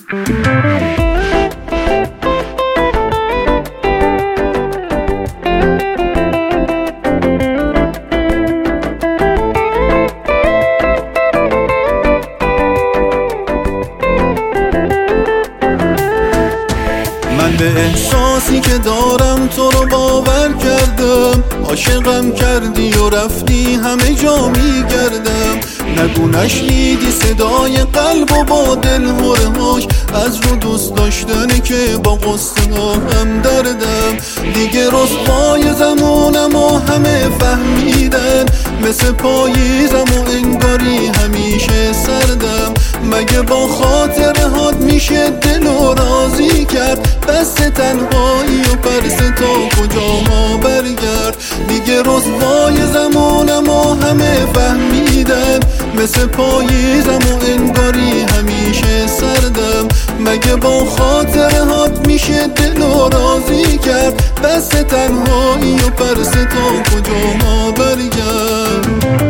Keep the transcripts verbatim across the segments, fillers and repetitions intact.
من به احساسی که دارم تو رو باور کردم، عاشقم کردی و رفتی همه جا میگردم. نگو نشنیدی صدای قلب و با دل هرهاش، از رو دوست داشتنی که با قصه هم دردم. دیگه رسوای زمونم و همه فهمیدن، مثل پاییزم و انگاری همیشه سردم. مگه با خاطر هات میشه دل و راضی کرد؟ بس تنهایی و پرس تا کجا ما برگرد. دیگه رسوای زمانم و همه فهمیدن، مثل پاییزم و انگاری همیشه سردم. مگه با خاطر هات میشه دل و راضی کرد؟ بس تنهایی و پرس تا کجا ما برگرد.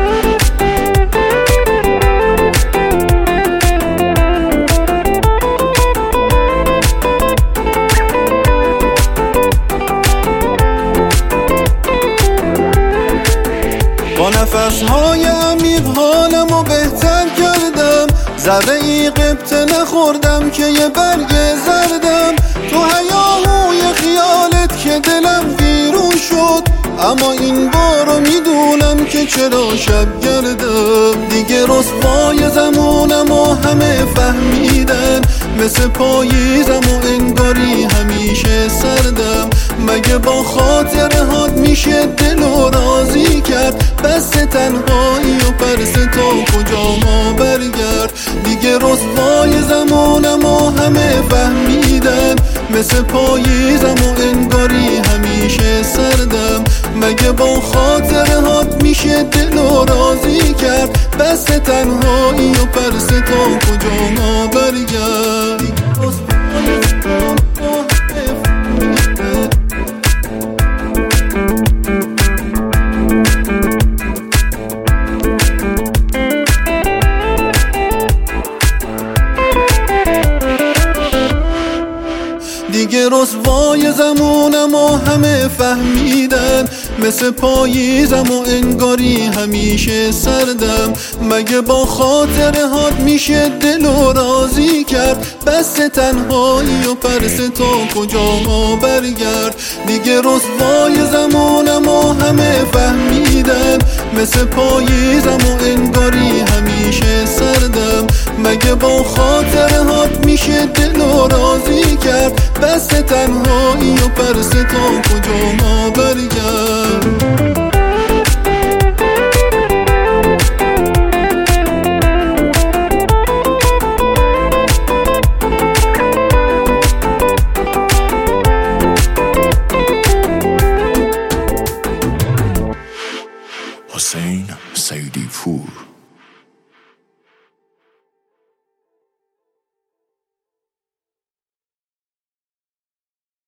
با نفسهای عمیق حالمو بهتر کردم، ذره ای قبطه نخوردم که یه برگ زردم. تو هیاهوی خیالت که دلم ویرون شد، اما این بارو میدونم که چرا شب گردم. دیگه رسوای زمانم و همه فهمیدن، مثل پاییزم و انگاری همیشه سردم. مگه با خاطر هات میشه دل و راضی کرد؟ بس تنهایی و پرس تا کجا ما برگرد. دیگه رسوای زمانم و همه فهمیدن، مثل پاییزم و انگاری همیشه سردم. مگه با خاطر هات میشه دل و راضی کرد؟ بس تنهایی و پرس تا کجا ما برگرد. دیگه رسوای زمونم و همه فهمیدن، مثل پاییزم و انگاری همیشه سردم. مگه با خاطر هات میشه دل و راضی کرد؟ بس تنهایی و پرس تا کجا ما برگرد. دیگه رسوای زمونم و همه فهمیدن، مثل پاییزم و انگاری همیشه سردم. مگه با خاطر هات میشه دل و راضی کرد؟ بس تنهایی و پرس تا کجا ما برگرد. حسین سیدی پور.